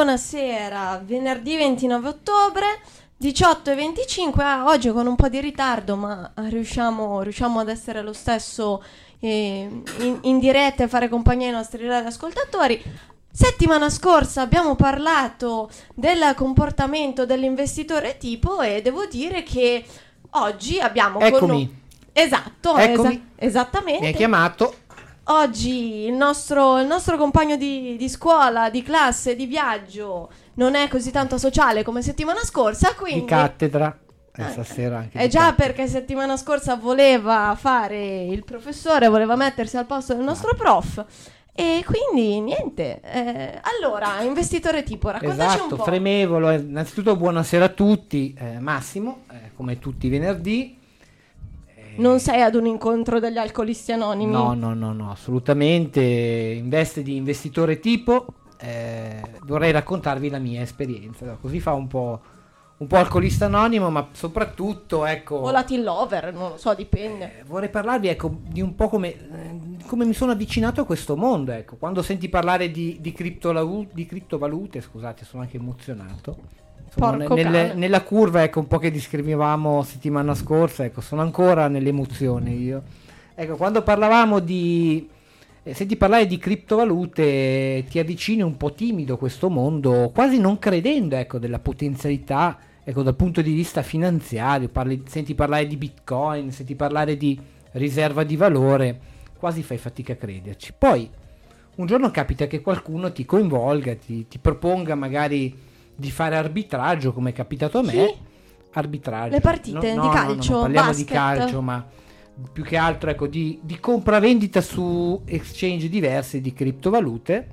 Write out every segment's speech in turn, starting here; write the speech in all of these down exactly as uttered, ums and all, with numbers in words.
buonasera, venerdì ventinove ottobre, diciotto e venticinque. Ah, oggi con un po' di ritardo, ma riusciamo, riusciamo ad essere lo stesso eh, in, in diretta e fare compagnia ai nostri radioascoltatori. Settimana scorsa abbiamo parlato del comportamento dell'investitore tipo e devo dire che oggi abbiamo... Eccomi. Con... Esatto, Eccomi. esa- esattamente. Mi hai chiamato. Oggi il nostro, il nostro compagno di, di scuola, di classe, di viaggio non è così tanto sociale come settimana scorsa, quindi... Di cattedra. E Ah, stasera anche. È di già cattedra. perché settimana scorsa voleva fare il professore, voleva mettersi al posto del nostro prof. E quindi niente. Eh, allora, investitore tipo, raccontaci Esatto, un po'. Fremevolo. Innanzitutto buonasera a tutti. Eh, Massimo, eh, come tutti i venerdì. Non sei ad un incontro degli alcolisti anonimi? No, no, no, no, assolutamente. In veste di investitore tipo eh, vorrei raccontarvi la mia esperienza. Così fa un po', un po' alcolista anonimo, ma soprattutto, ecco... O Latin lover, non lo so, dipende. Eh, vorrei parlarvi, ecco, di un po' come, eh, come mi sono avvicinato a questo mondo, ecco. Quando senti parlare di, di, criptovalu- di criptovalute, scusate, sono anche emozionato. Insomma, Porco nelle- cane. nella curva, ecco, un po' che descrivevamo settimana scorsa, ecco, sono ancora nell'emozione io. Ecco, quando parlavamo di... Eh, senti parlare di criptovalute, ti avvicini un po' timido a questo mondo, quasi non credendo, ecco, della potenzialità, ecco, dal punto di vista finanziario. Parli, senti parlare di Bitcoin, senti parlare di riserva di valore, quasi fai fatica a crederci. Poi un giorno capita che qualcuno ti coinvolga, ti, ti proponga magari di fare arbitraggio, come è capitato a me. Chi? Arbitraggio. Le partite No, di no, no, calcio, no, parliamo basket. di calcio, ma più che altro, ecco, di, di compravendita su exchange diversi di criptovalute,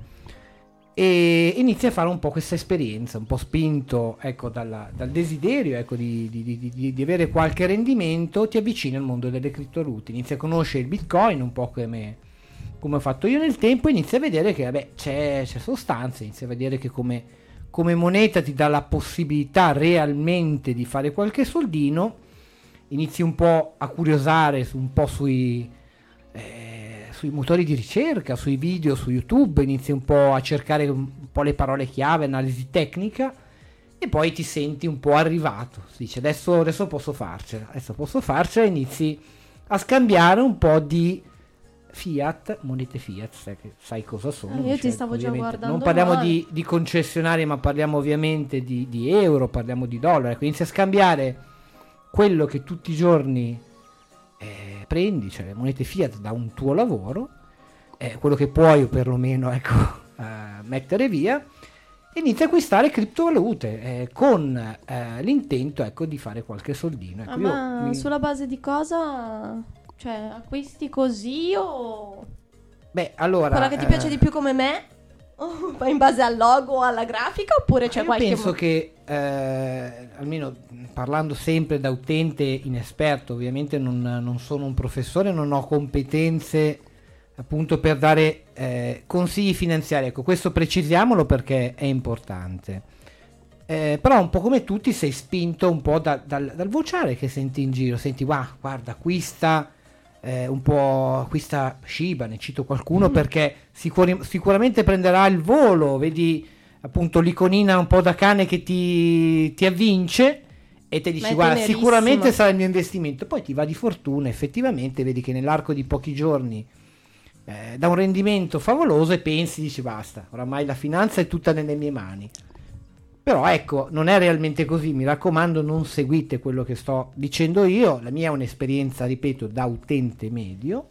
e inizia a fare un po' questa esperienza, un po' spinto, ecco, dalla- dal desiderio, ecco, di, di- di- di- di avere qualche rendimento. Ti avvicini al mondo delle criptovalute, inizi a conoscere il Bitcoin un po' come, come ho fatto io nel tempo, inizi a vedere che vabbè, c'è, c'è sostanza, inizi a vedere che come, come moneta ti dà la possibilità realmente di fare qualche soldino. Inizi un po' a curiosare su, un po' sui, eh, sui motori di ricerca, sui video su YouTube, inizi un po' a cercare un po' le parole chiave, analisi tecnica, e poi ti senti un po' arrivato. Si dice adesso, adesso posso farcela, adesso posso farcela, inizi a scambiare un po' di fiat, monete fiat, sai, che- sai cosa sono. Ah, io ti cioè, stavo già ovviamente guardando non parliamo male. di, di concessionarie, ma parliamo ovviamente di, di euro, parliamo di dollari. Ecco, inizi a scambiare quello che tutti i giorni eh, prendi, cioè le monete fiat da un tuo lavoro, eh, quello che puoi o perlomeno, ecco, eh, mettere via, e inizi a acquistare criptovalute eh, con eh, l'intento, ecco, di fare qualche soldino. Ecco, Ah, io ma mi- sulla base di cosa? Cioè, acquisti così o Beh, allora, quella che ti eh, piace di più come me? O in base al logo o alla grafica? Oppure c'è io qualche... penso mo- che, eh, almeno parlando sempre da utente inesperto, ovviamente non, non sono un professore, non ho competenze appunto per dare eh, consigli finanziari. Ecco, questo precisiamolo perché è importante. Eh, però un po' come tutti sei spinto un po' da- dal, dal vociare che senti in giro. Senti, "Wow, guarda, acquista eh, un po', acquista Shiba", ne cito qualcuno, perché sicuri- sicuramente prenderà il volo. Vedi appunto l'iconina un po' da cane che ti, ti avvince e te Ma dici è guarda, tenerissima. sicuramente sarà il mio investimento. Poi ti va di fortuna, effettivamente vedi che nell'arco di pochi giorni eh, dà un rendimento favoloso e pensi, dici basta, oramai la finanza è tutta nelle mie mani. Però ecco, non è realmente così. Mi raccomando, non seguite quello che sto dicendo io. La mia è un'esperienza, ripeto, da utente medio,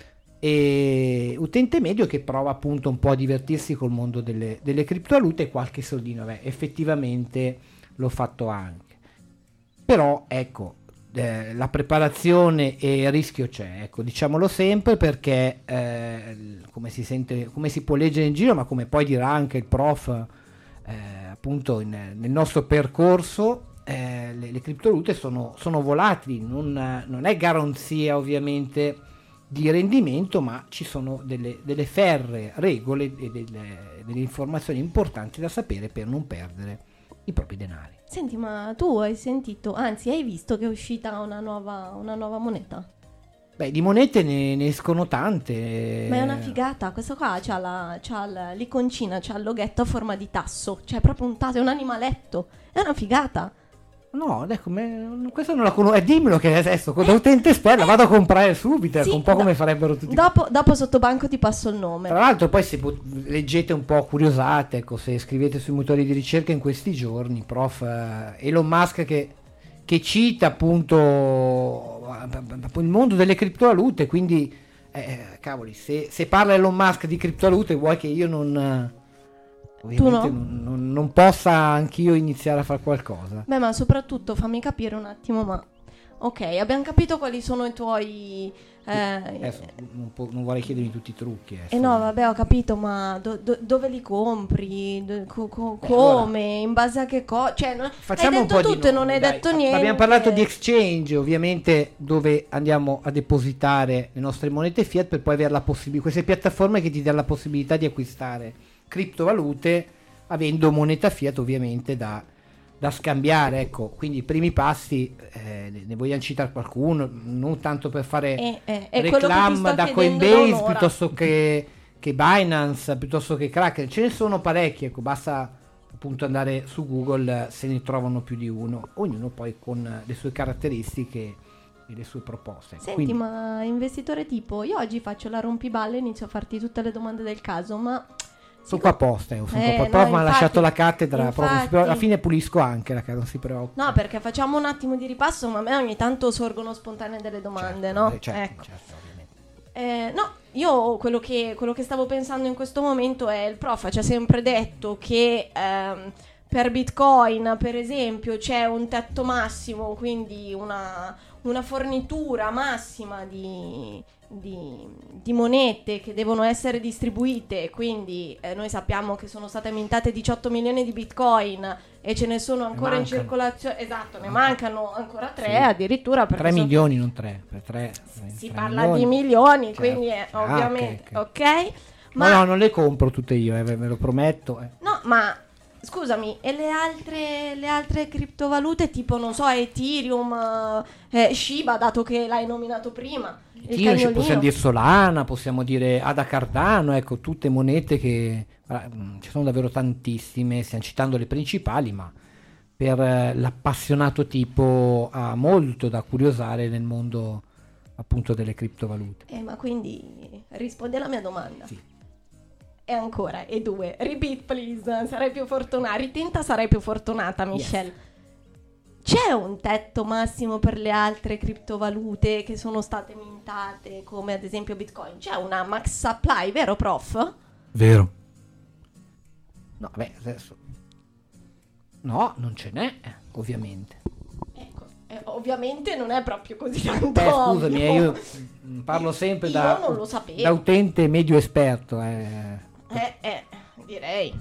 e utente medio che prova appunto un po' a divertirsi col mondo delle, delle criptovalute, e qualche soldino, beh, effettivamente l'ho fatto anche. Però ecco, eh, la preparazione e il rischio c'è, ecco, diciamolo sempre, perché eh, come si sente, come si può leggere in giro, ma come poi dirà anche il prof eh, appunto in- nel nostro percorso, eh, le, le criptovalute sono, sono volatili, non, non è garanzia ovviamente di rendimento, ma ci sono delle, delle ferree regole e delle, delle informazioni importanti da sapere per non perdere i propri denari. Senti, ma tu hai sentito, anzi hai visto che è uscita una nuova, una nuova moneta? Beh, di monete ne, ne escono tante. Ma è una figata, questo qua c'ha, la, c'ha la, l'iconcina, c'ha il loghetto a forma di tasso, cioè è proprio un tasso, è un animaletto, è una figata. No, ecco, me, questo non la conosco. Eh, dimmelo che adesso, da utente esperto, la vado a comprare subito, Sì, un po' do- come farebbero tutti. Dopo, dopo sotto banco ti passo il nome. Tra l'altro poi se pot- leggete un po', curiosate, ecco, se scrivete sui motori di ricerca in questi giorni, prof eh, Elon Musk che, che cita appunto il mondo delle criptovalute, quindi eh, cavoli, se, se parla Elon Musk di criptovalute vuoi che io non... ovviamente Tu no? non, non, non possa anch'io iniziare a fare qualcosa. Beh, ma soprattutto fammi capire un attimo, ma... Ok, abbiamo capito quali sono i tuoi... Eh, Adesso, non, po- non vorrei chiedermi tutti i trucchi. eh no, vabbè, ho capito, ma do- do- dove li compri? Do- co- co- Beh, come? allora, in base a che cosa? Cioè, no, facciamo hai un detto po' tutto e di non nomi, hai dai. detto niente. Abbiamo parlato di exchange, ovviamente, dove andiamo a depositare le nostre monete fiat per poi avere la possibilità, queste piattaforme che ti danno la possibilità di acquistare criptovalute avendo moneta fiat ovviamente da, da scambiare, ecco. Quindi i primi passi, eh, ne vogliamo citare qualcuno, non tanto per fare Eh, eh, è quello che ti reclam sto da chiedendo da Coinbase un'ora. piuttosto che, che Binance, piuttosto che Kraken, ce ne sono parecchi, ecco, basta appunto andare su Google, se ne trovano più di uno, ognuno poi con le sue caratteristiche e le sue proposte. Senti, Quindi, ma investitore tipo, io oggi faccio la rompiballe e inizio a farti tutte le domande del caso, ma... sono qua apposta, eh, sono Eh, qua apposta. no, Prof mi ha infatti- lasciato la cattedra, proprio, non si preoccupa, alla infatti- fine pulisco anche la cattedra, non si preoccupa. No, perché facciamo un attimo di ripasso, ma a me ogni tanto sorgono spontanee delle domande, Certo, no? eh, certo, Ecco. certo, ovviamente. Eh, no, io quello che, quello che stavo pensando in questo momento è il prof ci ha sempre detto che ehm, per Bitcoin, per esempio, c'è un tetto massimo, quindi una, una fornitura massima di, di, di monete che devono essere distribuite, quindi eh, noi sappiamo che sono state mintate diciotto milioni di Bitcoin e ce ne sono ancora in mancano. circolazione, esatto, ne mancano ancora tre Sì. addirittura, perché tre sono- milioni, non tre, per tre, si tre parla milioni. di milioni, Certo. quindi è, Ah, ovviamente, ok, ok? Ma Ma no, non le compro tutte io, eh, ve ve lo prometto. eh. no, ma scusami, e le altre, le altre criptovalute tipo, non so, Ethereum, eh, Shiba, dato che l'hai nominato prima, il Io ci cagnolino. possiamo dire Solana, possiamo dire Ada Cardano, ecco, tutte monete che ah, mh, ci sono davvero tantissime, stiamo citando le principali, ma per eh, l'appassionato tipo ha molto da curiosare nel mondo appunto delle criptovalute. Eh, ma quindi rispondi alla mia domanda. Sì. E ancora, e due, repeat please, sarai più fortunata, ritenta sarai più fortunata, Michelle. C'è un tetto massimo per le altre criptovalute che sono state mintate, come ad esempio Bitcoin? C'è una max supply, vero prof? Vero. No, beh, adesso no, non ce n'è, ovviamente. Ecco, eh, ovviamente non è proprio così tanto Eh, scusami, ovvio. eh, io mm, parlo sempre Io da, non lo sapevo. da utente medio esperto, eh, Eh, eh, direi.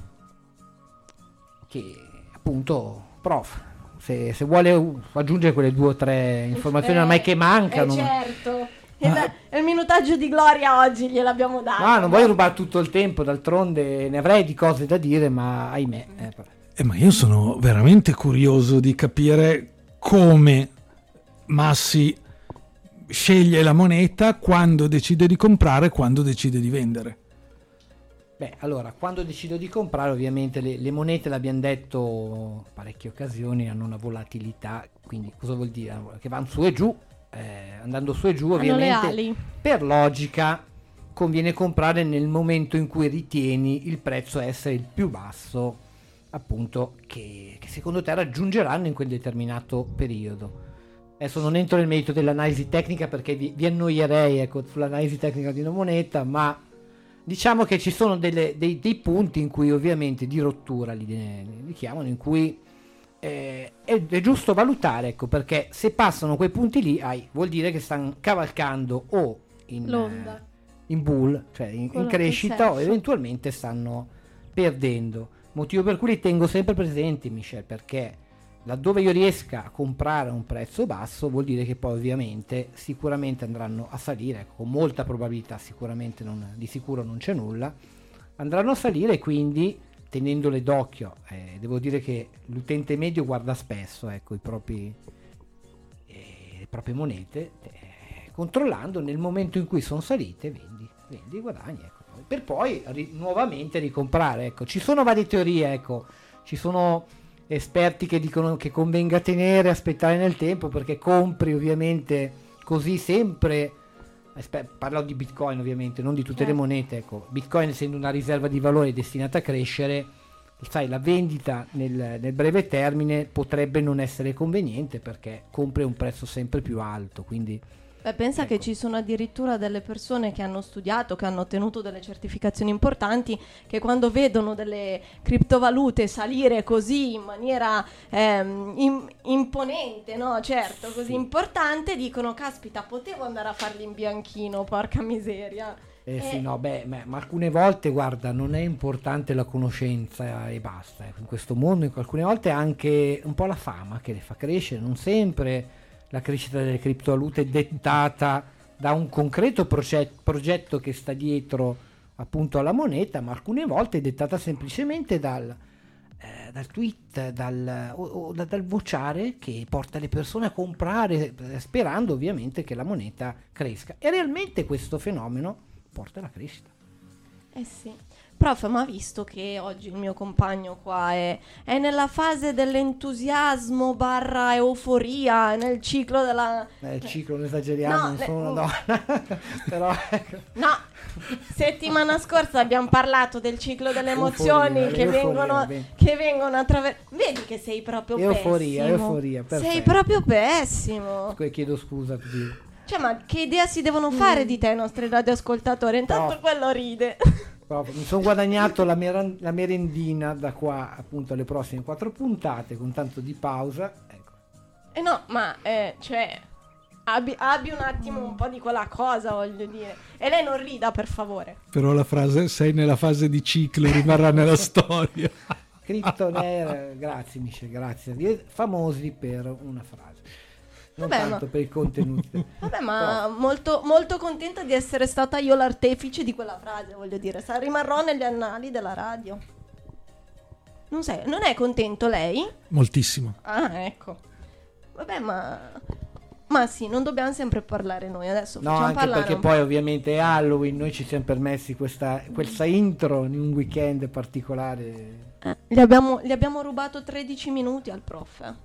che appunto, prof, se, se vuole uh, aggiungere quelle due o tre informazioni Eh, ormai che mancano. Eh, certo. E beh, il minutaggio di gloria oggi gliel'abbiamo dato. No, non voglio rubare tutto il tempo, d'altronde ne avrei di cose da dire, ma ahimè. eh, Eh, ma io sono veramente curioso di capire come Massi sceglie la moneta, quando decide di comprare, quando decide di vendere. Beh, allora, quando decido di comprare, ovviamente le, le monete, l'abbiamo detto parecchie occasioni, hanno una volatilità, quindi cosa vuol dire? Che vanno su e giù, eh, andando su e giù, Hanno le ovviamente, ali. per logica, conviene comprare nel momento in cui ritieni il prezzo essere il più basso, appunto, che, che secondo te raggiungeranno in quel determinato periodo. Adesso non entro nel merito dell'analisi tecnica perché vi, vi annoierei, ecco, sull'analisi tecnica di una moneta, ma diciamo che ci sono delle, dei, dei punti in cui ovviamente di rottura li, li chiamano, in cui eh, è, è giusto valutare, ecco, perché se passano quei punti lì hai, vuol dire che stanno cavalcando o in, L'onda. eh, in bull, cioè in, in Quello che crescita, o cerco. eventualmente stanno perdendo. Motivo per cui li tengo sempre presenti, Michel, perché laddove io riesca a comprare a un prezzo basso vuol dire che poi ovviamente sicuramente andranno a salire, ecco, con molta probabilità, sicuramente non, di sicuro non c'è nulla, andranno a salire, e quindi tenendole d'occhio, eh, devo dire che l'utente medio guarda spesso, ecco, i propri, eh, le proprie monete, eh, controllando, nel momento in cui sono salite vendi, vendi, guadagni, ecco. Per poi ri- nuovamente ricomprare, ecco. Ci sono varie teorie, ecco. Ci sono esperti che dicono che convenga tenere, aspettare nel tempo, perché compri ovviamente così sempre. Aspe- parlo di Bitcoin ovviamente, non di tutte le monete, ecco. Bitcoin essendo una riserva di valore destinata a crescere, sai, la vendita nel, nel breve termine potrebbe non essere conveniente perché compri a un prezzo sempre più alto, quindi Beh, pensa ecco. che ci sono addirittura delle persone che hanno studiato, che hanno ottenuto delle certificazioni importanti, che quando vedono delle criptovalute salire così in maniera ehm, im- imponente, no? Certo, così Sì. importante, dicono: caspita, potevo andare a farli in bianchino, porca miseria. Eh Eh, sì, no, beh, ma, ma alcune volte, guarda, non è importante la conoscenza e basta. Ecco. In questo mondo, in alcune volte anche un po' la fama che le fa crescere, non sempre la crescita delle criptovalute è dettata da un concreto proget- progetto che sta dietro appunto alla moneta, ma alcune volte è dettata semplicemente dal, eh, dal tweet, dal, o, o da- dal vociare che porta le persone a comprare, eh, sperando ovviamente che la moneta cresca. E realmente questo fenomeno porta alla crescita. Eh sì. Prof, ma visto che oggi il mio compagno qua è, è nella fase dell'entusiasmo barra euforia, nel ciclo della... Eh, il ciclo, non esageriamo, No, non le- sono una donna, però ecco. No, settimana scorsa abbiamo parlato del ciclo delle emozioni Euforia, che, euforia, vengono, bene. che vengono attraverso... Vedi che sei proprio Euforia, pessimo. euforia, perfetto. Sei proprio pessimo. Que- chiedo scusa a tutti. Cioè, ma che idea si devono fare di te i nostri radioascoltatori? Intanto No. quello ride. Proprio, mi sono guadagnato la, meran- la merendina da qua appunto alle prossime quattro puntate con tanto di pausa, ecco. Eh no, ma eh, cioè abbi, abbi un attimo un po' di quella cosa, voglio dire. E lei non rida, per favore. Però la frase sei nella fase di ciclo rimarrà nella storia. Kryptoner, grazie Michele, grazie. Vi è famosi per una frase. Non Vabbè, tanto ma- per i contenuti. Vabbè, ma molto, molto contenta di essere stata io l'artefice di quella frase, voglio dire. Sa, rimarrò negli annali della radio. Non sei, non è contento lei? Moltissimo. Ah, ecco. Vabbè, ma... Ma sì, non dobbiamo sempre parlare noi, adesso No, facciamo anche parlare perché un- poi ovviamente è Halloween, noi ci siamo permessi questa, questa intro in un weekend particolare. Eh, gli, abbiamo, gli abbiamo rubato tredici minuti al prof. eh.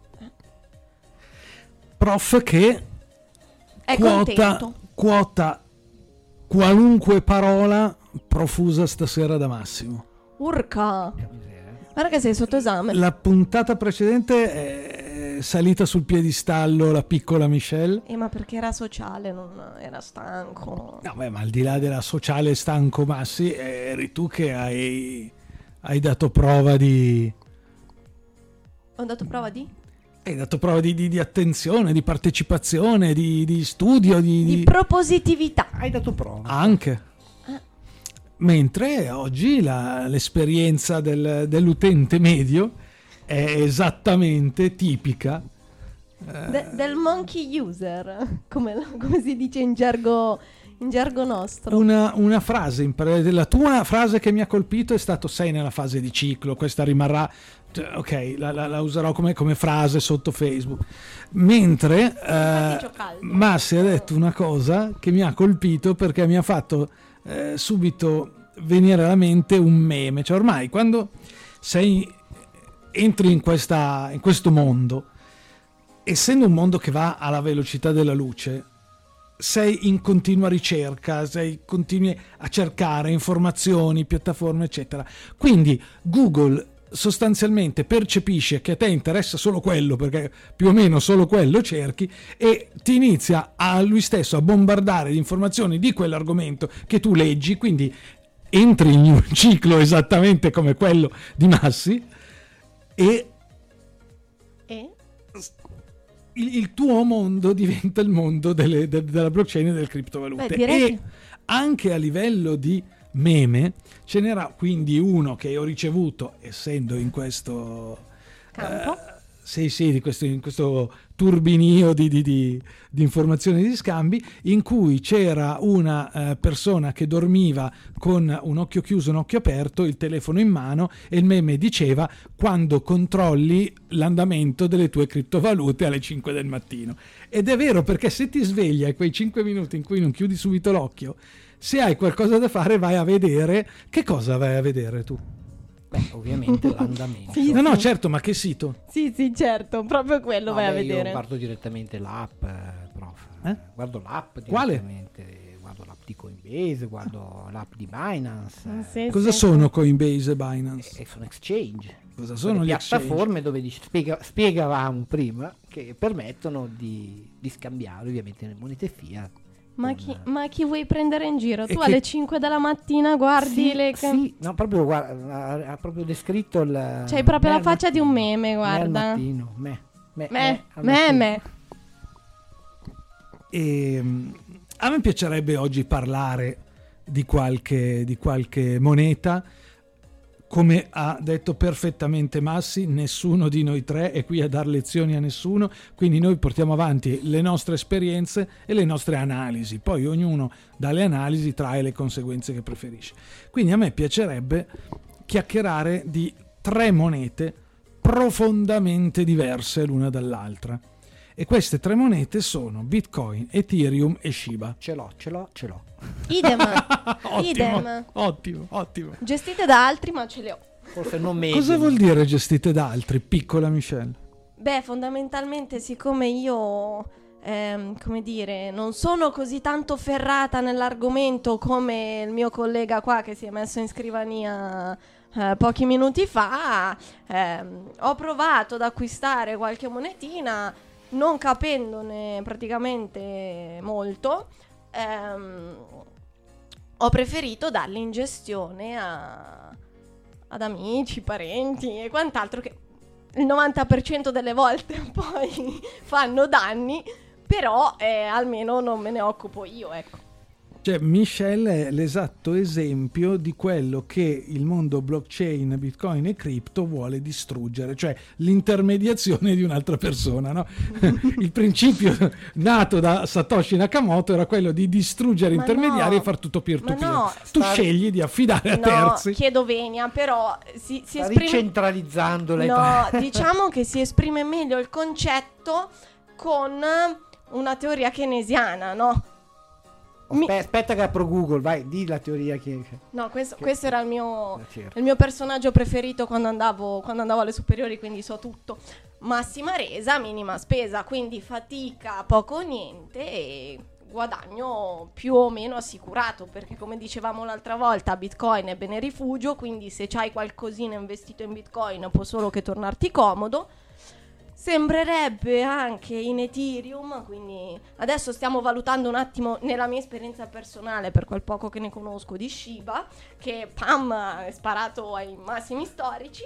Prof che È quota, contento. quota qualunque parola profusa stasera da Massimo. Urca. Guarda che sei sotto esame. La puntata precedente è salita sul piedistallo la piccola Michelle. Eh, ma perché era sociale, non era stanco. No, beh, ma al di là della sociale stanco Massi, eri tu che hai, hai dato prova di... Ho dato prova di? Hai dato prova di, di- di attenzione, di partecipazione, di, di studio, di, Di di- propositività. Hai dato prova. anche. Mentre oggi la- l'esperienza del- dell'utente medio è esattamente tipica. De- del monkey user, come, come si dice in gergo, in gergo nostro. Una, una frase, in pre- la tua frase che mi ha colpito è stato sei nella fase di ciclo, questa rimarrà, cioè, ok, la, la- la userò come, come frase sotto Facebook. Mentre Infatti eh, c'ho caldo. Massi ha detto una cosa che mi ha colpito perché mi ha fatto eh, subito venire alla mente un meme, cioè ormai quando sei entri in, questa, in questo mondo, essendo un mondo che va alla velocità della luce, sei in continua ricerca, sei continui a cercare informazioni, piattaforme, eccetera. Quindi Google sostanzialmente percepisce che a te interessa solo quello, perché più o meno solo quello cerchi, e ti inizia a lui stesso a bombardare di informazioni di quell'argomento che tu leggi, quindi entri in un ciclo esattamente come quello di Massi e E? il, il tuo mondo diventa il mondo delle- de- della blockchain e delle criptovalute. Beh, direi E che- anche a livello di meme ce n'era quindi uno che ho ricevuto, essendo in questo Campo? eh, Sì, sì, di questo, in questo turbinio di, di, di, di informazioni e di scambi, in cui c'era una eh, persona che dormiva con un occhio chiuso e un occhio aperto, il telefono in mano, e il meme diceva: quando controlli l'andamento delle tue criptovalute alle cinque del mattino. Ed è vero, perché se ti sveglia quei cinque minuti in cui non chiudi subito l'occhio, se hai qualcosa da fare vai a vedere. Che cosa vai a vedere tu? Beh, ovviamente l'andamento. Sì, No, no, sì. certo, ma che sito? Sì, sì, certo, proprio quello vai a Vabbè, vedere. Io guardo direttamente l'app, eh, prof. Eh? Guardo l'app Quale? direttamente. Guardo l'app di Coinbase, guardo l'app di Binance. Mm, eh, sì, Cosa sì. sono Coinbase e Binance? E sono exchange. Cosa sono Quelle gli piattaforme exchange? dove dice- spiega- spiegavamo prima che permettono di, di scambiare ovviamente le monete fiat. Ma con- chi, ma chi vuoi prendere in giro? E Tu che- alle cinque della mattina guardi sì, le... sì, no, proprio guarda, ha, ha proprio descritto il. C'hai proprio me la al faccia di un mattino, meme, me al guarda. mattino, me, me, Me, al me, mattino. me. E, mm, a me piacerebbe oggi parlare di qualche, di qualche moneta. Come ha detto perfettamente Massi, nessuno di noi tre è qui a dar lezioni a nessuno, quindi noi portiamo avanti le nostre esperienze e le nostre analisi, poi ognuno dalle analisi trae le conseguenze che preferisce. Quindi a me piacerebbe chiacchierare di tre monete profondamente diverse l'una dall'altra, e queste tre monete sono Bitcoin, Ethereum e Shiba. Ce l'ho, ce l'ho, ce l'ho. Idem. Ottimo, Idem. ottimo, ottimo. Gestite da altri, ma ce le ho. Forse non meglio. Cosa vuol dire gestite da altri, piccola Michelle? Beh, fondamentalmente, siccome io, ehm, come dire, non sono così tanto ferrata nell'argomento come il mio collega qua che si è messo in scrivania eh, pochi minuti fa, ehm, ho provato ad acquistare qualche monetina, non capendone praticamente molto. ehm, ho preferito darli in gestione a, ad amici, parenti e quant'altro, che il novanta per cento delle volte poi fanno danni, però eh, almeno non me ne occupo io, ecco. Cioè, Michelle è l'esatto esempio di quello che il mondo blockchain, Bitcoin e cripto vuole distruggere, cioè l'intermediazione di un'altra persona, no? Il principio nato da Satoshi Nakamoto era quello di distruggere Ma intermediari no, e far tutto peer-to-peer. ma no, tu sta- scegli di affidare a No, terzi. chiedo venia, però si, si Sta esprime... ricentralizzando le No, diciamo che si esprime meglio il concetto con una teoria keynesiana, no? Mi- Aspe- Aspetta che apro Google, vai, di la teoria che... No, questo, che- questo era il mio, la cerco. il mio personaggio preferito quando andavo, quando andavo alle superiori, quindi so tutto. Massima resa, minima spesa, quindi fatica, poco o niente e guadagno più o meno assicurato, perché come dicevamo l'altra volta, Bitcoin è bene rifugio, quindi se c'hai qualcosina investito in Bitcoin può solo che tornarti comodo. Sembrerebbe anche in Ethereum, quindi adesso stiamo valutando un attimo nella mia esperienza personale, per quel poco che ne conosco, di Shiba, che pam è sparato ai massimi storici.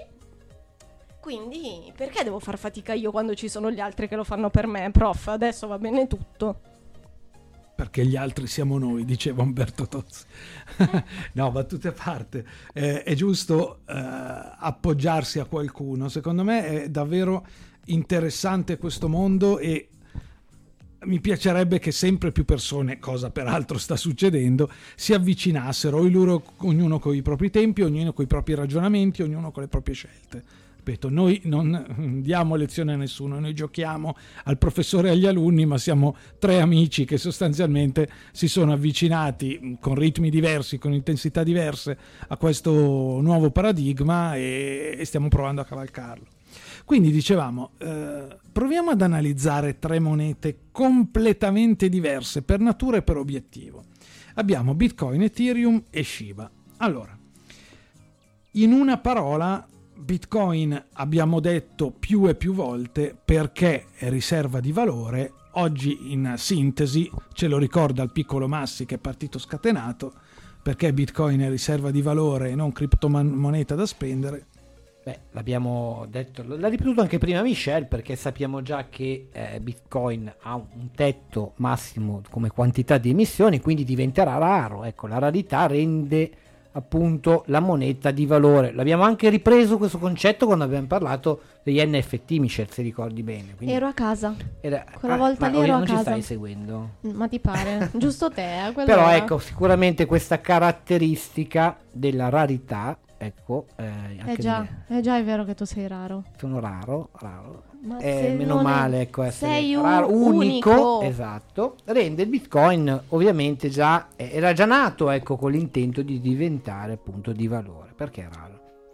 Quindi perché devo far fatica io quando ci sono gli altri che lo fanno per me, prof? Adesso va bene tutto. Perché gli altri siamo noi, diceva Umberto Tozzi. No, battute a parte, eh, è giusto eh, appoggiarsi a qualcuno. Secondo me è davvero interessante questo mondo e mi piacerebbe che sempre più persone, cosa peraltro sta succedendo, si avvicinassero, i loro, ognuno con i propri tempi, ognuno con i propri ragionamenti, ognuno con le proprie scelte. Ripeto, noi non diamo lezione a nessuno, noi giochiamo al professore e agli alunni, ma siamo tre amici che sostanzialmente si sono avvicinati con ritmi diversi, con intensità diverse a questo nuovo paradigma e, e stiamo provando a cavalcarlo. Quindi dicevamo, eh, proviamo ad analizzare tre monete completamente diverse per natura e per obiettivo. Abbiamo Bitcoin, Ethereum e Shiba. Allora, in una parola, Bitcoin abbiamo detto più e più volte perché è riserva di valore. Oggi in sintesi ce lo ricorda il piccolo Massi che è partito scatenato, perché Bitcoin è riserva di valore e non criptomoneta da spendere. Beh, l'abbiamo detto, l'ha ripetuto anche prima Michelle, perché sappiamo già che eh, Bitcoin ha un tetto massimo come quantità di emissioni, quindi diventerà raro. Ecco, la rarità rende appunto la moneta di valore. L'abbiamo anche ripreso questo concetto quando abbiamo parlato degli N F T, Michelle, se ricordi bene. Quindi ero a casa era, quella ah, volta ma lì ero non a ci casa. stai seguendo? Ma ti pare? Giusto te, eh, quello Però era. ecco, sicuramente questa caratteristica della rarità, ecco, eh, anche Eh già, nelle- è già è vero che tu sei raro. sono raro, raro. Ma Eh, se meno non è- male, ecco, essere sei un- raro, unico, unico. esatto, rende il Bitcoin ovviamente già, eh, era già nato, ecco, con l'intento di diventare appunto di valore, perché è raro.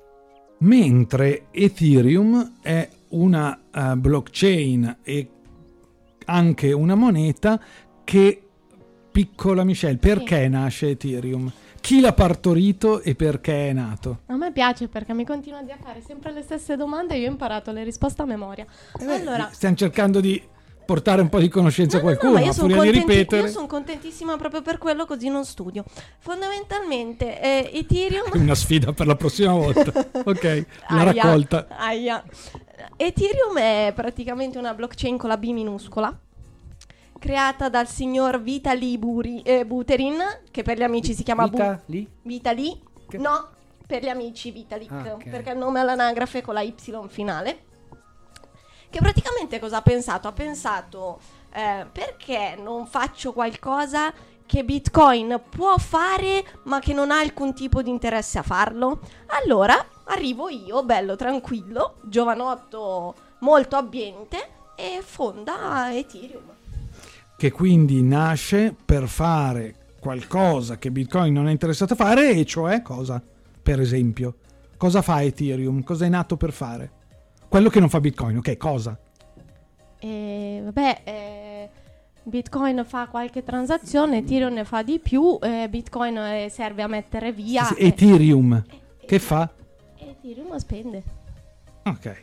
Mentre Ethereum è una uh, blockchain e anche una moneta che, piccola Michelle, perché nasce Ethereum? Chi l'ha partorito e perché è nato? A me piace perché mi continua a fare sempre le stesse domande e io ho imparato le risposte a memoria. Allora, Stiamo cercando di portare un po' di conoscenza no, a no, no, qualcuno, ma io a sono furia di contenti- ripetere. io sono contentissima proprio per quello, così non studio. Fondamentalmente eh, Ethereum È una sfida per la prossima volta. Ok, la Aia, raccolta. aia. Ethereum è praticamente una blockchain con la B minuscola, creata dal signor Vitalik Buri- eh, Buterin, che per gli amici si chiama Bu- Vita lì? Vitalik. Che- No, per gli amici Vitalik, Ah, ok. perché il nome all'anagrafe con la Y finale. Che praticamente cosa ha pensato? Ha pensato eh, perché non faccio qualcosa che Bitcoin può fare ma che non ha alcun tipo di interesse a farlo? Allora arrivo io, bello tranquillo, giovanotto molto abbiente, e fonda Ethereum. Che quindi nasce per fare qualcosa che Bitcoin non è interessato a fare, e cioè cosa? Per esempio, cosa fa Ethereum? Cosa è nato per fare? Quello che non fa Bitcoin, ok, cosa? E vabbè, eh, Bitcoin fa qualche transazione, Ethereum ne fa di più, eh, Bitcoin eh, serve a mettere via. Sì, sì, eh, Ethereum, che fa? e Ethereum spende. Ok.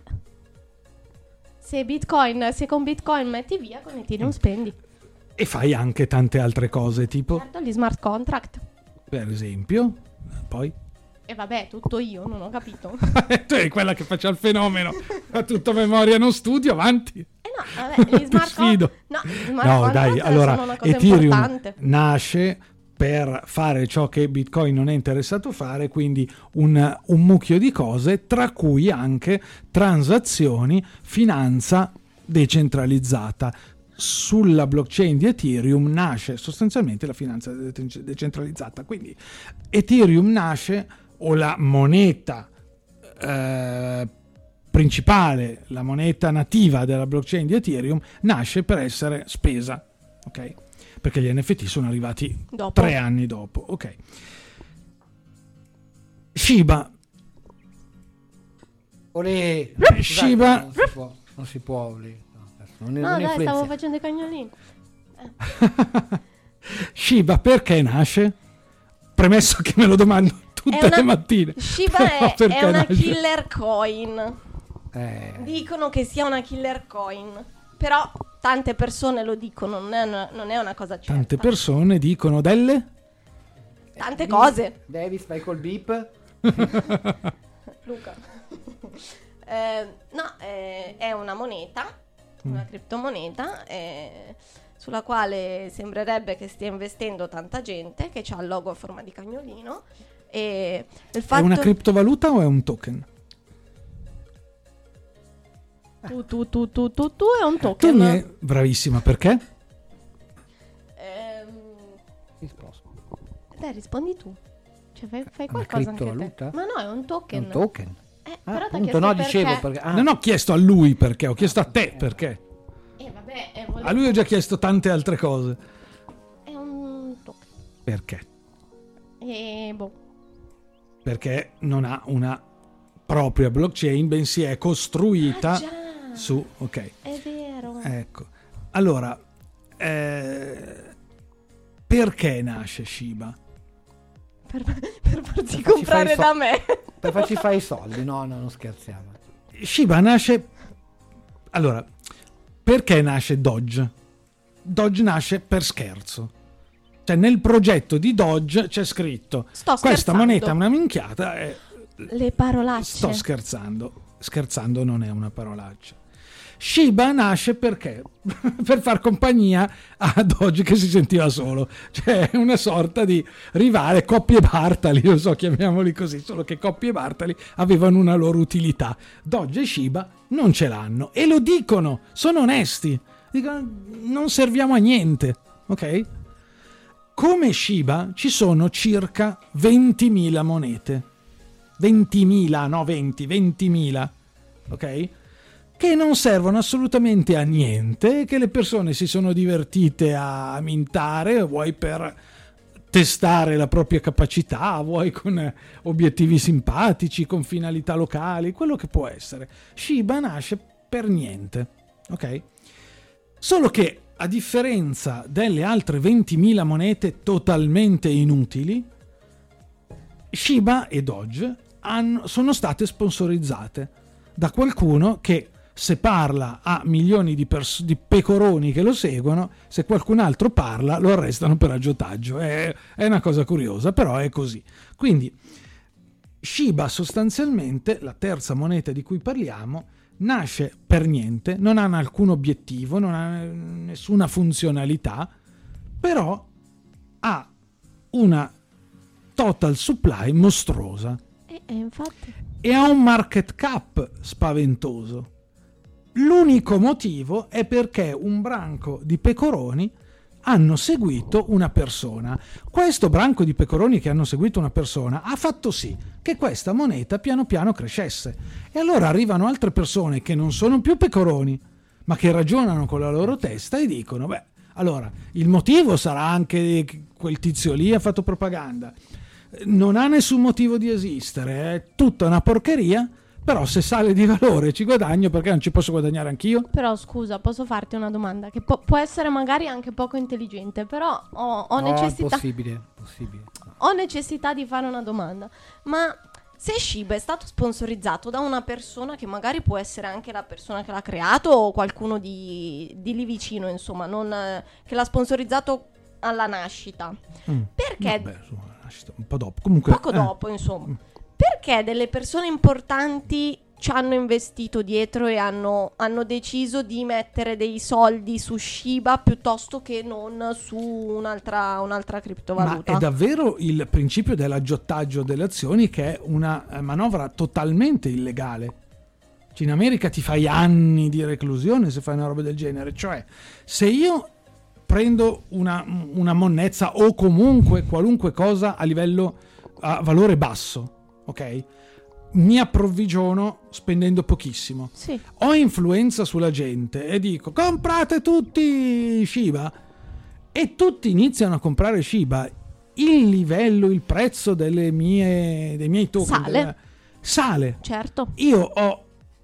Se Bitcoin, se con Bitcoin metti via, con Ethereum spendi. E fai anche tante altre cose, tipo, Certo, gli smart contract. per esempio, poi... E vabbè, tutto io, non ho capito. tu eri quella che faceva il fenomeno, a tutta memoria, non studio, avanti. Eh no, vabbè, gli Ti smart sfido. con- No, gli smart No, contract dai, sono allora, una cosa Ethereum importante. nasce per fare ciò che Bitcoin non è interessato a fare, quindi un, un mucchio di cose, tra cui anche transazioni, finanza decentralizzata. Sulla blockchain di Ethereum nasce sostanzialmente la finanza de- decentralizzata, quindi Ethereum nasce, o la moneta eh, principale, la moneta nativa della blockchain di Ethereum, nasce per essere spesa, ok? Perché gli N F T sono arrivati Dopo. tre anni dopo, ok? Shiba, Olè. Shiba- Non si può, non si può olè. No, adesso non, No, non dai, influenza. stavo facendo i cagnolini. Shiba perché nasce? Premesso che me lo domando tutte È una- le mattine. Shiba Però è, perché è una nasce? killer coin. Eh, Dicono che sia una killer coin, però tante persone lo dicono, non è una, non è una cosa certa. Tante persone dicono delle... Tante cose. Davis, vai col beep. Luca. Eh, no, eh, è una moneta, una Mm. criptomoneta eh, sulla quale sembrerebbe che stia investendo tanta gente, che ha il logo a forma di cagnolino. E il È fatto una criptovaluta o è un token? tu, tu, tu, tu, tu, tu è un Tu token. mi è bravissima, perché? Ehm, Risposta. dai, rispondi tu. Cioè, fai, fai Una qualcosa anche te. criptovaluta? Ma no, è un È token. un token. Eh, Ah, però t'ha appunto, chiesto no, perché. dicevo perché. ah, Non ho chiesto a lui perché, ho chiesto a te perché. Eh, vabbè, eh, volevo- A lui ho già chiesto tante altre cose. è un token. Perché? E boh. Perché non ha una propria blockchain, bensì è costruita Ah, già, su... Ok, è vero. ecco. Allora, eh, perché nasce Shiba? Per, per farsi farci comprare fare i so- da me. Per farci fare i soldi. No, no, non scherziamo. Shiba nasce... Allora, perché nasce Doge? Doge nasce per scherzo. Cioè nel progetto di Doge c'è scritto Sto questa scherzando. moneta è una minchiata e Le parolacce. sto scherzando. Scherzando non è una parolaccia. Shiba nasce perché? Per far compagnia a Doge che si sentiva solo, cioè una sorta di rivale, coppie Bartali, lo so, chiamiamoli così, solo che coppie Bartali avevano una loro utilità. Doge e Shiba non ce l'hanno e lo dicono, sono onesti, dicono non serviamo a niente, ok? Come Shiba ci sono circa ventimila monete, ventimila, no venti, ventimila, ok? Che non servono assolutamente a niente, che le persone si sono divertite a mintare, vuoi per testare la propria capacità, vuoi con obiettivi simpatici, con finalità locali, quello che può essere. Shiba nasce per niente, ok? Solo che, a differenza delle altre ventimila monete totalmente inutili, Shiba e Doge hanno, sono state sponsorizzate da qualcuno che, se parla a milioni di, pers- di pecoroni che lo seguono, se qualcun altro parla lo arrestano per aggiotaggio. È, è una cosa curiosa, però è così. Quindi Shiba sostanzialmente, la terza moneta di cui parliamo, nasce per niente, non ha alcun obiettivo, non ha nessuna funzionalità, però ha una total supply mostruosa E, e infatti. e ha un market cap spaventoso. L'unico motivo è perché un branco di pecoroni hanno seguito una persona. Questo branco di pecoroni che hanno seguito una persona ha fatto sì che questa moneta piano piano crescesse. E allora arrivano altre persone che non sono più pecoroni, ma che ragionano con la loro testa e dicono: beh, allora, il motivo sarà anche che quel tizio lì ha fatto propaganda. Non ha nessun motivo di esistere, è tutta una porcheria. Però se sale di valore ci guadagno, perché non ci posso guadagnare anch'io? Però scusa, posso farti una domanda che po- può essere magari anche poco intelligente, però ho, ho No, necessità possibile, possibile. ho necessità di fare una domanda. Ma se Shiba è stato sponsorizzato da una persona che magari può essere anche la persona che l'ha creato o qualcuno di, di lì vicino, insomma, non, eh, che l'ha sponsorizzato alla nascita, Mm. perché Vabbè, insomma, nascita un po' dopo. Comunque, poco eh, dopo, insomma, perché delle persone importanti ci hanno investito dietro e hanno, hanno deciso di mettere dei soldi su Shiba piuttosto che non su un'altra, un'altra Ma criptovaluta? è davvero il principio dell'aggiotaggio delle azioni, che è una eh, manovra totalmente illegale. Cioè, in America ti fai anni di reclusione se fai una roba del genere. Cioè, se io prendo una, una monnezza o comunque qualunque cosa a livello a valore basso, ok? Mi approvvigiono spendendo pochissimo. Sì. Ho influenza sulla gente e dico: comprate tutti Shiba, e tutti iniziano a comprare Shiba. Il livello, il prezzo delle mie, dei miei token Sale. della- sale. Certo, Io ho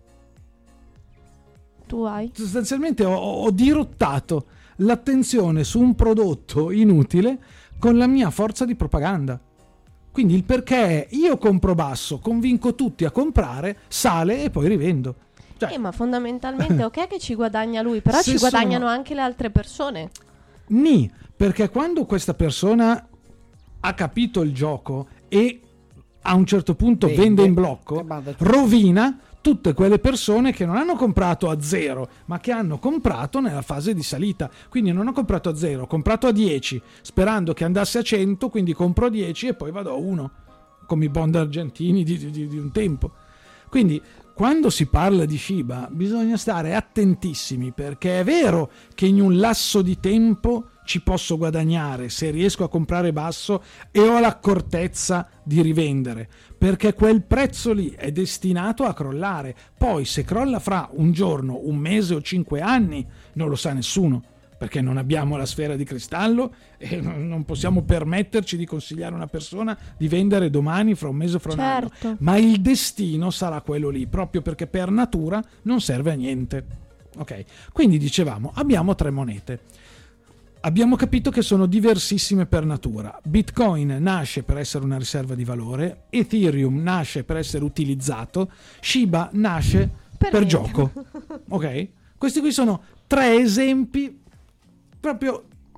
tu hai. sostanzialmente ho, ho dirottato l'attenzione su un prodotto inutile con la mia forza di propaganda. Quindi il perché è: io compro basso, convinco tutti a comprare, sale e poi rivendo. Cioè, Eh, ma fondamentalmente ok che ci guadagna lui, però Se ci guadagnano sono- anche le altre persone. Ni, perché quando questa persona ha capito il gioco e a un certo punto Vende. vende in blocco, E manda tutto. rovina tutte quelle persone che non hanno comprato a zero, ma che hanno comprato nella fase di salita. Quindi non ho comprato a zero, ho comprato a dieci, sperando che andasse a cento, quindi compro a dieci e poi vado a uno, come i bond argentini di, di- di un tempo. Quindi quando si parla di Shiba bisogna stare attentissimi, perché è vero che in un lasso di tempo ci posso guadagnare se riesco a comprare basso e ho l'accortezza di rivendere, perché quel prezzo lì è destinato a crollare. Poi se crolla fra un giorno, un mese o cinque anni non lo sa nessuno, perché non abbiamo la sfera di cristallo e non possiamo permetterci di consigliare a una persona di vendere domani, fra un mese o fra un anno. Certo. Ma il destino sarà quello lì, proprio perché per natura non serve a niente. Ok, quindi dicevamo, abbiamo tre monete. Abbiamo capito che sono diversissime per natura. Bitcoin nasce per essere una riserva di valore, Ethereum nasce per essere utilizzato, Shiba nasce Per per, niente. gioco. Ok? Questi qui sono tre esempi proprio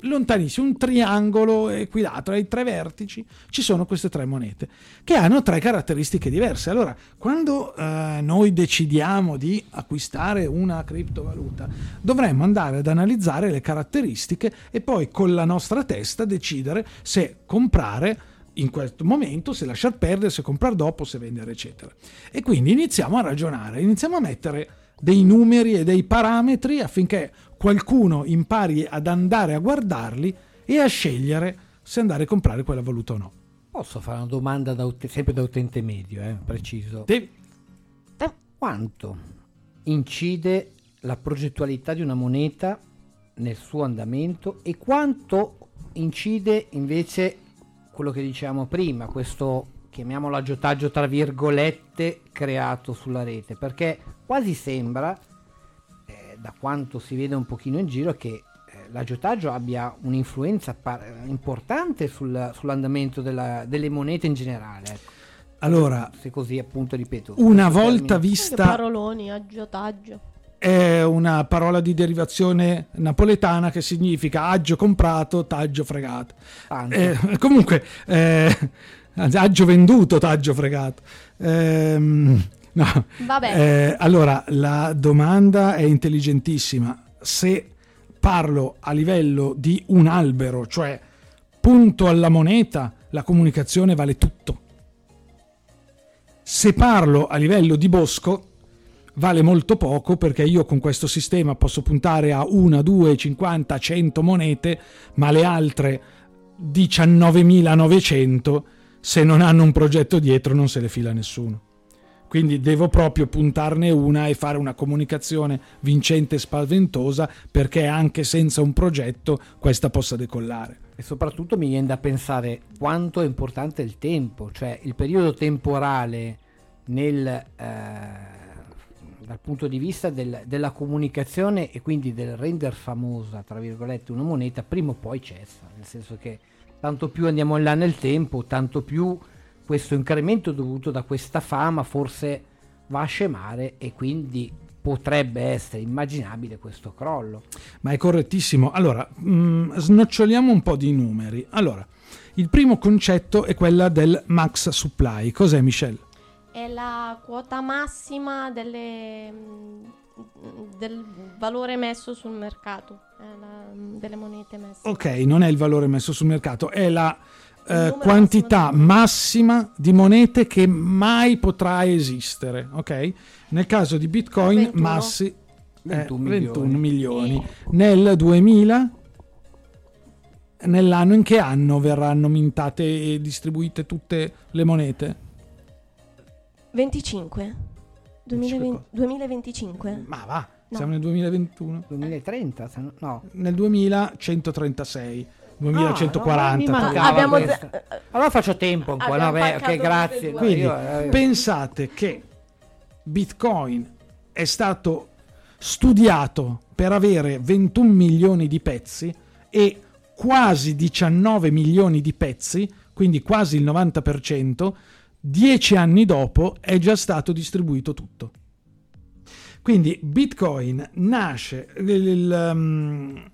lontanissimo, un triangolo equilatero, ai tre vertici ci sono queste tre monete che hanno tre caratteristiche diverse. Allora, quando eh, noi decidiamo di acquistare una criptovaluta, dovremmo andare ad analizzare le caratteristiche e poi con la nostra testa decidere se comprare in questo momento, se lasciar perdere, se comprare dopo, se vendere, eccetera. E quindi iniziamo a ragionare, iniziamo a mettere dei numeri e dei parametri affinché qualcuno impari ad andare a guardarli e a scegliere se andare a comprare quella valuta o no. Posso fare una domanda da ut- sempre da utente medio, eh, preciso? Devi... Quanto incide la progettualità di una moneta nel suo andamento e quanto incide invece quello che dicevamo prima, questo, chiamiamolo aggiotaggio tra virgolette, creato sulla rete? Perché quasi sembra, eh, da quanto si vede un pochino in giro, che eh, l'aggiotaggio abbia un'influenza par- importante sul, sull'andamento della, delle monete in generale. Ecco. Allora, se così appunto ripeto. Una volta termine. vista... Paroloni, aggiotaggio. È una parola di derivazione napoletana che significa aggio comprato, taggio fregato. Eh, comunque, eh, aggio venduto, taggio fregato. Ehm... No. Eh, allora la domanda è intelligentissima. Se parlo a livello di un albero, cioè punto alla moneta, la comunicazione vale tutto. Se parlo a livello di bosco, vale molto poco, perché io con questo sistema posso puntare a una, due, cinquanta, cento monete, ma le altre diciannovemilanovecento, se non hanno un progetto dietro, non se le fila nessuno. Quindi devo proprio puntarne una e fare una comunicazione vincente e spaventosa, perché anche senza un progetto questa possa decollare. E soprattutto mi viene da pensare quanto è importante il tempo, cioè il periodo temporale nel, eh, dal punto di vista del, della comunicazione e quindi del rendere famosa, tra virgolette, una moneta, prima o poi cessa, nel senso che tanto più andiamo in là nel tempo, tanto più questo incremento dovuto da questa fama forse va a scemare e quindi potrebbe essere immaginabile questo crollo. Ma è correttissimo. Allora, mh, snoccioliamo un po' di numeri. Allora, il primo concetto è quella del max supply. Cos'è, Michelle? È la quota massima delle, del valore messo sul mercato, è la, delle monete messe. Ok, non è il valore messo sul mercato, è la Eh, quantità massima di monete che mai potrà esistere, ok? Nel caso di Bitcoin ventuno. massi ventuno, eh, ventuno milioni. milioni. Nel duemila, nell'anno in che anno verranno mintate e distribuite tutte le monete? venticinque duemilaventi duemilaventicinque. Ma va, no. Siamo nel duemilaventuno. duemilatrenta? No. Nel duemilacentotrentasei. duemilacentoquaranta. Ah, no, abbiamo z- allora faccio tempo ancora. Vabbè, ok, grazie. Quindi io, eh, pensate che Bitcoin è stato studiato per avere ventuno milioni di pezzi e quasi diciannove milioni di pezzi, quindi quasi il novanta per cento, dieci anni dopo è già stato distribuito tutto. Quindi Bitcoin nasce il, il, um,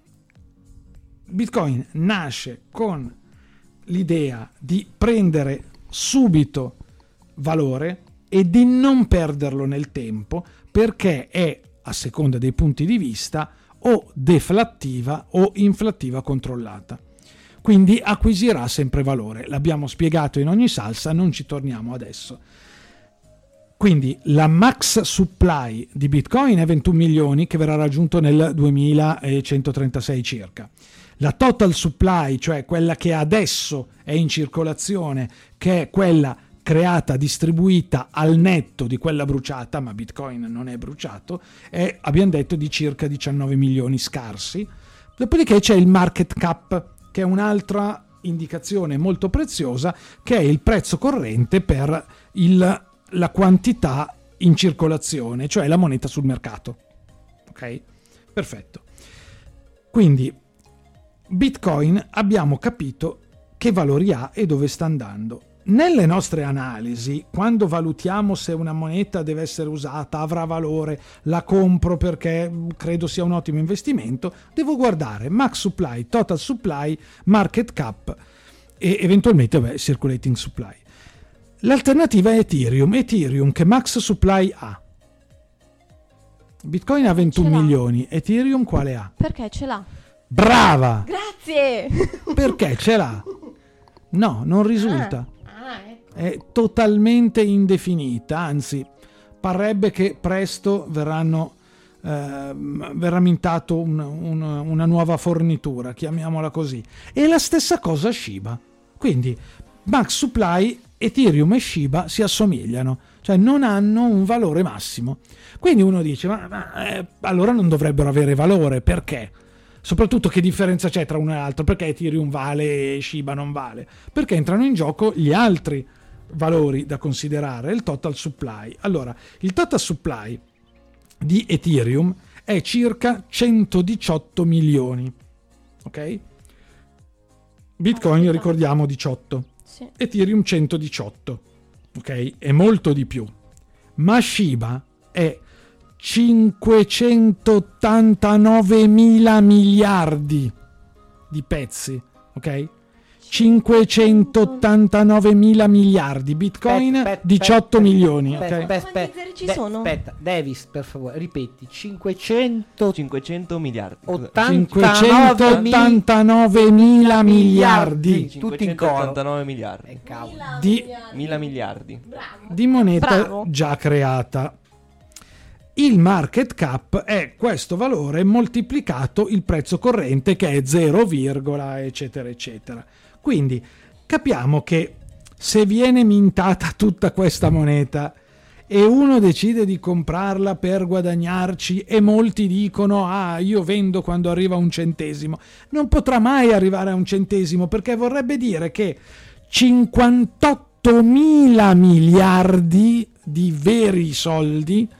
Bitcoin nasce con l'idea di prendere subito valore e di non perderlo nel tempo, perché è, a seconda dei punti di vista, o deflattiva o inflattiva controllata. Quindi acquisirà sempre valore. L'abbiamo spiegato in ogni salsa, non ci torniamo adesso. Quindi la max supply di Bitcoin è ventuno milioni, che verrà raggiunto nel duemilacentotrentasei circa. La total supply, cioè quella che adesso è in circolazione, che è quella creata, distribuita al netto di quella bruciata, ma Bitcoin non è bruciato, è, abbiamo detto, di circa diciannove milioni scarsi. Dopodiché c'è il market cap, che è un'altra indicazione molto preziosa, che è il prezzo corrente per il, la quantità in circolazione, cioè la moneta sul mercato. Ok? Perfetto. Quindi Bitcoin abbiamo capito che valori ha e dove sta andando. nelle nostre analisi, quando valutiamo se una moneta deve essere usata, avrà valore, la compro perché credo sia un ottimo investimento, devo guardare max supply, total supply, market cap e eventualmente beh, circulating supply. L'alternativa è Ethereum. Ethereum che max supply ha? Bitcoin ha ventuno milioni, Ethereum quale ha? Perché ce l'ha. Brava! Grazie! Perché ce l'ha? No, non risulta. Ah, ah, ecco. È totalmente indefinita, anzi parrebbe che presto verranno eh, verrà mintato un, un, una nuova fornitura, chiamiamola così. E la stessa cosa Shiba. Quindi max supply, Ethereum e Shiba si assomigliano, cioè non hanno un valore massimo. Quindi uno dice ma, ma eh, allora non dovrebbero avere valore, perché? Soprattutto che differenza c'è tra uno e l'altro? Perché Ethereum vale e Shiba non vale? Perché entrano in gioco gli altri valori da considerare, il total supply. Allora, il total supply di Ethereum è circa centodiciotto milioni, ok? Bitcoin ricordiamo diciotto, Sì. Ethereum centodiciotto, ok? È molto di più. Ma Shiba è cinquecentottantanovemila miliardi di pezzi, ok? cinquecentottantanovemila miliardi, Bitcoin Aspetta, aspetta, diciotto aspetta, milioni, aspetta, ok? aspetta, Quanti zeri ci De- sono? Aspetta, Davis, per favore, ripeti, cinquecento cinquecento miliardi. cinquecentottantanovemila miliardi tutti in coro. cinquecentottantanove miliardi. Eh, cavolo. di, Mila miliardi. di moneta Bravo. già creata. Il market cap è questo valore moltiplicato il prezzo corrente che è zero, eccetera eccetera. Quindi capiamo che se viene mintata tutta questa moneta e uno decide di comprarla per guadagnarci e molti dicono ah io vendo quando arriva a un centesimo, non potrà mai arrivare a un centesimo, perché vorrebbe dire che cinquantottomila miliardi di veri soldi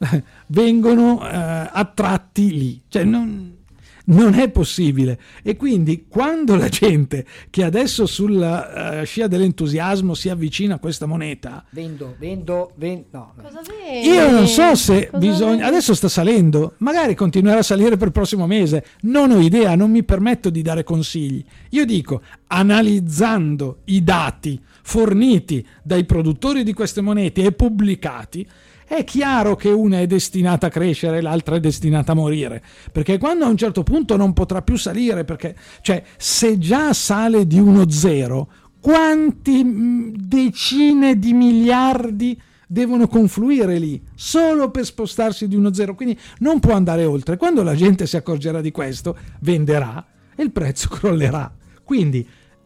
vengono eh, attratti lì, cioè non, non è possibile. E quindi quando la gente che adesso sulla uh, scia dell'entusiasmo si avvicina a questa moneta, Vendo, vendo, vendo, no. Cosa vedi? io non so se Cosa bisogna, vedi? adesso sta salendo, magari continuerà a salire per il prossimo mese, non ho idea, non mi permetto di dare consigli. Io dico, analizzando i dati forniti dai produttori di queste monete e pubblicati, è chiaro che una è destinata a crescere e l'altra è destinata a morire, perché quando a un certo punto non potrà più salire, perché cioè se già sale di uno zero, quanti mh, decine di miliardi devono confluire lì solo per spostarsi di uno zero, quindi non può andare oltre. Quando la gente si accorgerà di questo, venderà e il prezzo crollerà. Quindi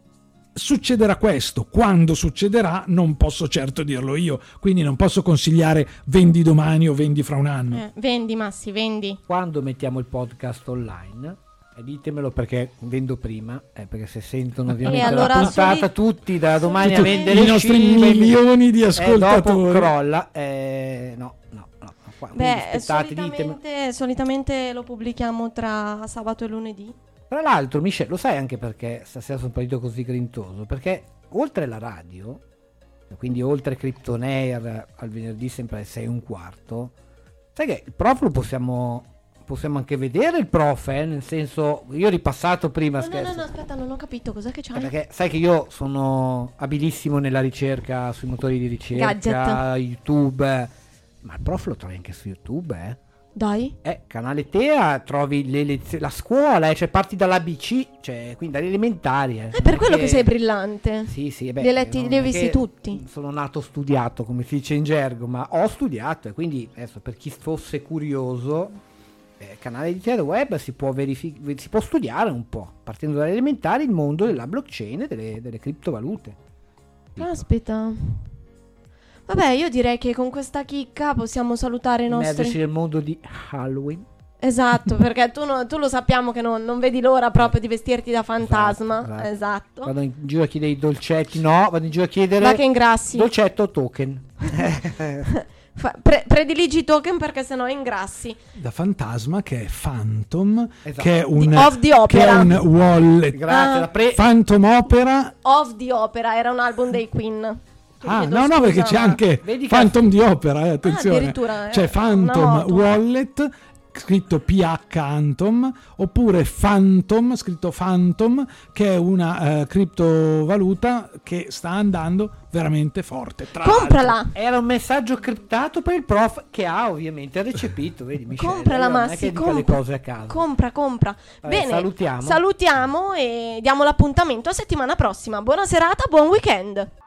succederà questo. Quando succederà non posso certo dirlo io, quindi non posso consigliare vendi domani o vendi fra un anno. Eh, vendi Massi, vendi. Quando mettiamo il podcast online, e ditemelo perché vendo prima, eh, perché se sentono ovviamente allora la puntata soli- tutti da domani a Tutti vendere i nostri Shiba, milioni di eh, ascoltatori. dopo crolla, eh, no, no, no, no. Qua- quindi Beh, aspettate, ditemelo. solitamente, solitamente lo pubblichiamo tra sabato e lunedì. Tra l'altro, Michele, lo sai anche perché stasera sono partito così grintoso? Perché oltre la radio, quindi oltre Krypton Air al venerdì sempre alle sei e un quarto, sai che il prof lo possiamo, possiamo anche vedere il prof, eh? Nel senso, io ho ripassato prima, No, no, scherzo. no, no, aspetta, non ho capito cos'è che c'hai. Perché sai che io sono abilissimo nella ricerca sui motori di ricerca, Gadget. YouTube, ma il prof lo trovi anche su YouTube, eh? Dai. Eh, canale Tea trovi le lezio- la scuola, eh, cioè parti dall'A B C, cioè quindi dalle elementari. Eh. È per quello Perché- che sei brillante. Sì, sì, beh, Li hai letti- non li hai è visti che tutti. Sono nato studiato, come si dice in gergo, ma ho studiato e quindi adesso per chi fosse curioso, eh, canale di Tea Web si può, verifi- si può studiare un po', partendo dalle elementari, il mondo della blockchain e delle, delle criptovalute. Aspetta. Vabbè, io direi che con questa chicca possiamo salutare i Immergersi nostri... nel mondo di Halloween. Esatto, perché tu, no- tu lo sappiamo che non, non vedi l'ora proprio di vestirti da fantasma. Esatto, esatto. Esatto. Vado in giro a chiedere i dolcetti, no, vado in giro a chiedere Ma che ingrassi. dolcetto o token. fa- pre- prediligi token perché sennò ingrassi. Da fantasma, che è Phantom, Esatto. che è un, Di- of the che è Opera. un wallet. Grazie, Ah. la pre- Phantom Opera. Of the Opera era un album dei Queen. Ti Ah, chiedo no, no, scusa, perché c'è ma- anche Vedi che- Phantom di Opera, eh, attenzione. addirittura, eh, C'è una Phantom moto. Wallet, scritto P H Antom, oppure Phantom, scritto Phantom, che è una eh, criptovaluta che sta andando veramente forte. Tra Comprala. l'altro. Era un messaggio criptato per il prof che ha ovviamente recepito, vedi Michele, Comprala, io non è Massi, che dica compra. le cose a caso. Compra, compra. Vabbè, Bene, salutiamo. salutiamo e diamo l'appuntamento a settimana prossima. Buona serata, buon weekend.